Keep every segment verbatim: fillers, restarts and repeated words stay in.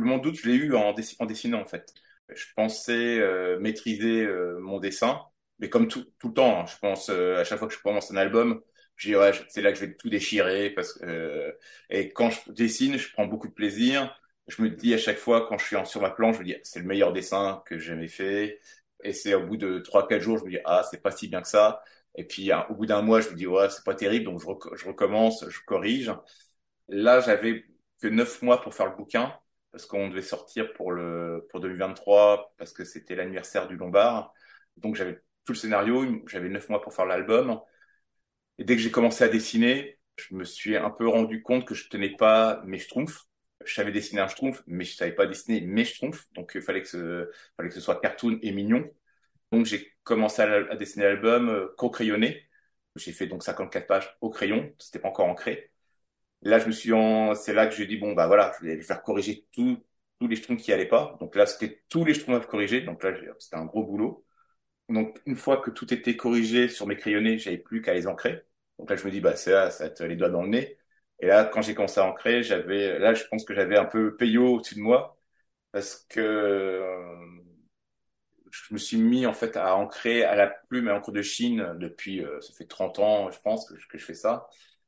mon doute, je l'ai eu en, dessi- en dessinant, en fait. Je pensais euh, maîtriser euh, mon dessin, mais comme tout, tout le temps, hein, je pense euh, à chaque fois que je commence un album, je dis ouais, je- c'est là que je vais tout déchirer parce que euh, et quand je dessine, je prends beaucoup de plaisir. Je me dis à chaque fois quand je suis en- sur ma planche, je me dis c'est le meilleur dessin que j'ai jamais fait. Et c'est au bout de trois quatre jours, je me dis ah c'est pas si bien que ça. Et puis hein, au bout d'un mois, je me dis ouais c'est pas terrible, donc je, rec- je recommence, je corrige. Là, j'avais que neuf mois pour faire le bouquin, parce qu'on devait sortir pour le pour deux mille vingt-trois, parce que c'était l'anniversaire du Lombard. Donc j'avais tout le scénario, j'avais neuf mois pour faire l'album. Et dès que j'ai commencé à dessiner, je me suis un peu rendu compte que je tenais pas mes schtroumpfs. Je savais dessiner un schtroumpf, mais je savais pas dessiner mes schtroumpfs. Donc il fallait que ce fallait que ce soit cartoon et mignon. Donc j'ai commencé à, à dessiner l'album euh, co-crayonné. J'ai fait donc cinquante-quatre pages au crayon, c'était pas encore ancré. Là, je me suis en, c'est là que j'ai dit, bon, bah voilà, je vais lui faire corriger tout, tous les schtroumpfs qui allaient pas. Donc là, c'était tous les schtroumpfs à corriger. Donc là, j'ai- c'était un gros boulot. Donc, une fois que tout était corrigé sur mes crayonnés, j'avais plus qu'à les ancrer. Donc là, je me dis, bah, c'est là, ça va être les doigts dans le nez. Et là, quand j'ai commencé à ancrer, j'avais, là, je pense que j'avais un peu Peyo au-dessus de moi parce que euh, je me suis mis, en fait, à ancrer à la plume et à l'encre de Chine depuis, euh, ça fait trente ans, je pense, que, je- que je fais ça.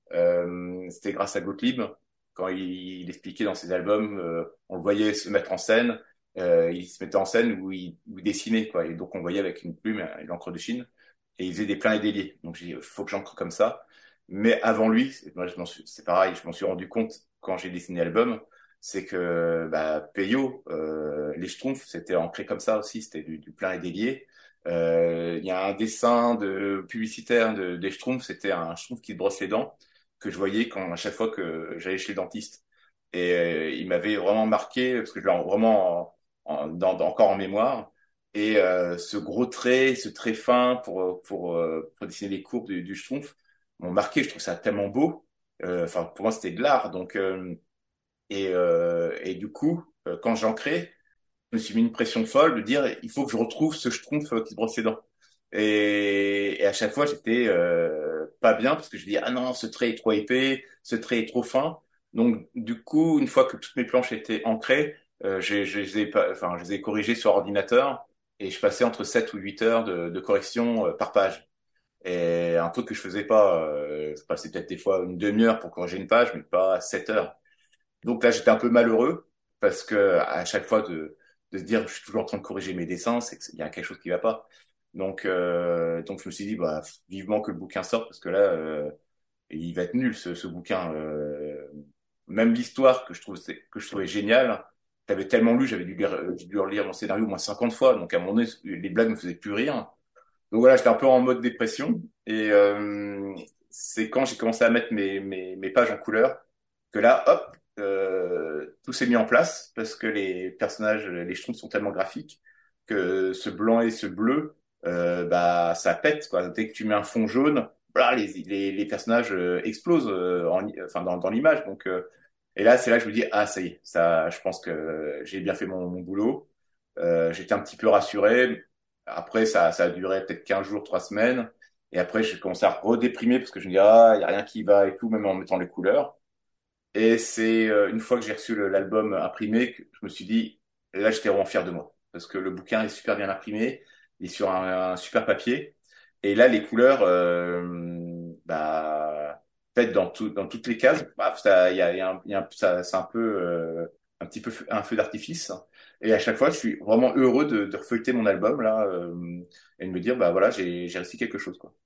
Euh, c'était grâce à Gottlieb. Quand il, il expliquait dans ses albums, euh, on le voyait se mettre en scène. Euh, il se mettait en scène où il, où il dessinait, quoi. Et donc, on le voyait avec une plume et l'encre de Chine. Et il faisait des pleins et des liés. Donc, j'ai dit, il faut que j'encre comme ça. Mais avant lui, c'est- moi, je m'en suis, c'est pareil, je m'en suis rendu compte quand j'ai dessiné l'album, c'est que bah, Peyo, euh, les Schtroumpfs, c'était ancré comme ça aussi, c'était du, du plein et des liés. Euh, Il y a un dessin de publicitaire de, des Schtroumpfs, c'était un Schtroumpf qui se brosse les dents que je voyais quand à chaque fois que j'allais chez le dentiste. Et euh, il m'avait vraiment marqué parce que je l'ai vraiment en- en- dans, dans- encore en mémoire. Et euh, ce gros trait, ce trait fin pour pour euh, pour dessiner les courbes du, du Schtroumpf m'ont marqué. Je trouve ça tellement beau. Euh, Enfin, pour moi, c'était de l'art. Donc euh, et euh, et du coup, euh, quand j'en crée, je me suis mis une pression folle de dire il faut que je retrouve ce Schtroumpf qui se brosse les dents. Et, et à chaque fois, j'étais euh, pas bien parce que je dis ah non, ce trait est trop épais, ce trait est trop fin. Donc du coup, une fois que toutes mes planches étaient ancrées, euh, j'ai- je les ai pas, enfin, je les ai corrigées sur ordinateur et je passais entre sept ou huit heures de, de correction euh, par page. Et un truc que je faisais pas, euh, je passais peut-être des fois une demi-heure pour corriger une page, mais pas sept heures. Donc là, j'étais un peu malheureux parce que à chaque fois de, de se dire je suis toujours en train de corriger mes dessins, c'est qu'il y a quelque chose qui va pas. Donc, euh, donc je me suis dit bah vivement que le bouquin sorte parce que là, euh, il va être nul ce, ce bouquin. Euh, même l'histoire que je trouve que je trouvais géniale, j'avais tellement lu, j'avais dû lire, j'ai dû relire mon scénario au moins cinquante fois. Donc à un moment donné, les blagues me faisaient plus rire. Donc voilà, j'étais un peu en mode dépression et euh, c'est quand j'ai commencé à mettre mes, mes, mes pages en couleur que là, hop, euh, tout s'est mis en place parce que les personnages, les schtroumpfs sont tellement graphiques que ce blanc et ce bleu, euh, bah ça pète quoi. Dès que tu mets un fond jaune, voilà, les, les, les personnages euh, explosent euh, en, enfin dans, dans l'image. Donc euh, et là, c'est là que je me dis ah ça y est, ça, je pense que j'ai bien fait mon, mon boulot. Euh, j'étais un petit peu rassuré. Après, ça, ça a duré peut-être quinze jours, trois semaines. Et après, j'ai commencé à redéprimer parce que je me dis, ah, il n'y a rien qui va et tout, même en mettant les couleurs. Et c'est euh, une fois que j'ai reçu le- l'album imprimé que je me suis dit, là, j'étais vraiment fier de moi. Parce que le bouquin est super bien imprimé, il est sur un, un super papier. Et là, les couleurs, euh, bah, peut-être dans, tout, dans toutes les cases, bah, ça, il y a, il y a un, il y a un- ça, c'est un peu, euh, un petit peu feu- un feu d'artifice. Et à chaque fois, je suis vraiment heureux de, de refeuilleter mon album là euh, et de me dire, bah voilà, j'ai, j'ai réussi quelque chose, quoi.